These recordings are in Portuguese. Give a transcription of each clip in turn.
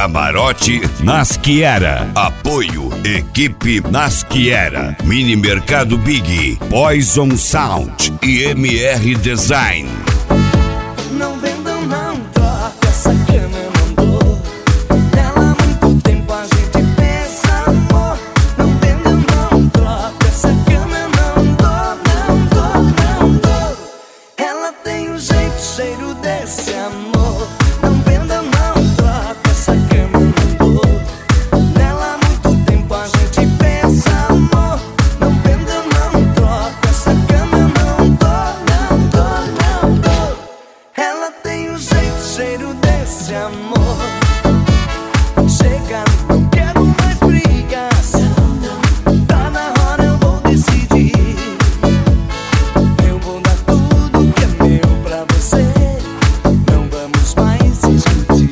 Camarote Nasciera. Apoio Equipe Nasciera, Mini Mercado Big, Poison Sound e MR Design. Não vendam, não troca, essa cama eu não dou. Nela há muito tempo a gente pensa, amor. Não vendam, não troca, essa cama eu não dou, não dou, não dou. Ela tem o jeito, cheiro desse amor. Não vendam, não troca, essa cama eu não dou. Nela há muito tempo a gente pensa, amor. Não vendam, não troca, essa cama eu não dou, não dou, não dou. Ela tem o jeito, cheiro desse amor. Chega, não quero mais brigas. Tá na hora, eu vou decidir. Eu vou dar tudo que é meu pra você. Não vamos mais discutir.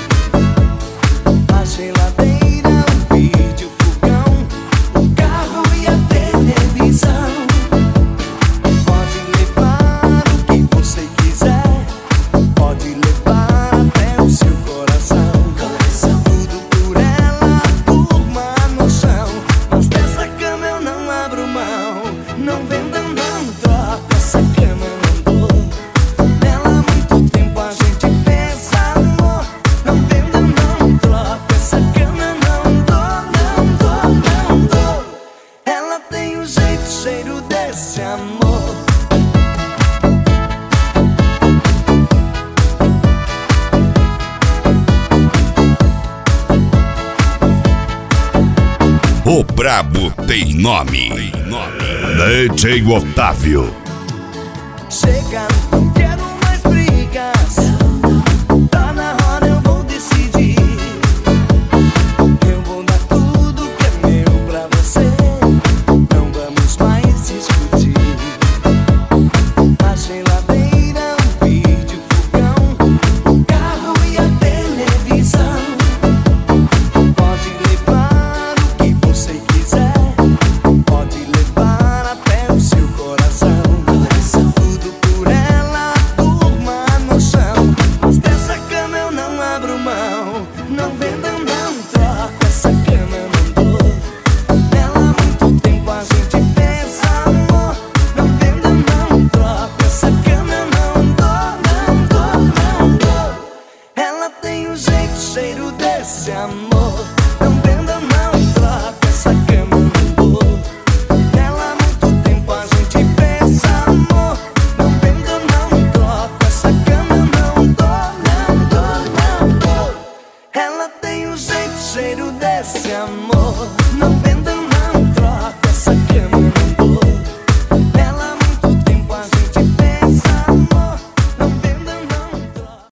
A geladeira, o vídeo, o fogão, o carro e a televisão. Pode levar o que você quiser. Pode levar até o seu coração. Tudo por ela, turma no chão. Mas dessa cama eu não abro mão. Não vendam, não troca, essa cama eu não dou. Nela há muito tempo a gente pensa, amor. Não vendam, não troca, essa cama eu não dou, não dou, não dou. Ela tem o jeito, cheiro desse amor. O brabo tem nome. DJ Otávio. Chega, não quero mais brigas. Tá na hora, eu vou decidir. Eu vou dar tudo que é meu pra você. Não vamos mais discutir. A geladeira, o vídeo, o fogão, o carro e a televisão. Pode levar o que você quiser. Pode levar até o seu coração. Tudo por ela, turma no chão. Mas dessa cama eu não abro mão. Não vendam, não troca, essa cama eu não dou. Nela há muito tempo a gente pensa, amor. Não vendam, não troca, essa cama eu não dou, não dou, não dou. Ela tem o jeito, cheiro desse amor. Não vendam, não troca, essa cama eu não dou. Nela há muito tempo a gente pensa, amor. Não vendam, não troca, essa cama eu não dou, não dou, não dou. Ela tem o jeito, cheiro desse amor.